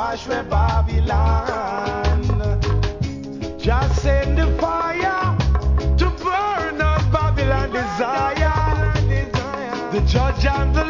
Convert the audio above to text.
wash away Babylon. Just send the fire to burn out Babylon desire. The judge and the